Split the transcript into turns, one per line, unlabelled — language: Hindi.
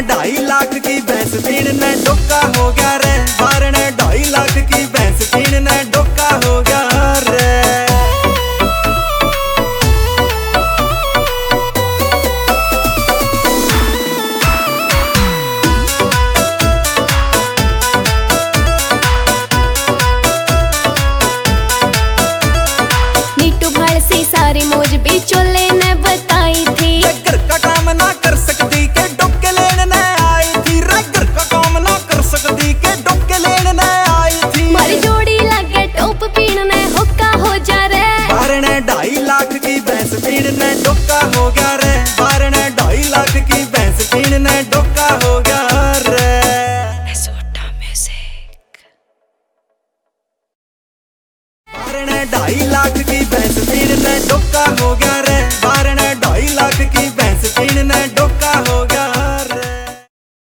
2.5 लाख की भैंस पीण ने डोका हो गया रे। बार ने 2.5 लाख की भैंस पीण ने डोका हो गया रे।
सारी मौज भी चोले ने बताई थी।
घर का काम ना कर सकती के डोके लेने ने आई थी। घर का काम ना कर सकती के डोके लेने ने आई थी।
मारी जोड़ी लागे टोप पीण ने होका हो जा रे।
बार ने 2.5 लाख की भैंस पीण ने डोका हो गया रे। बार ने 2.5 लाख की भैंस पीण ने डोका हो गया रे। बार ने 2.5 लाख की भैंस पीण ने डोका हो गया रे। बार ने 2.5 लाख की भैंस पीण ने डोका हो गया।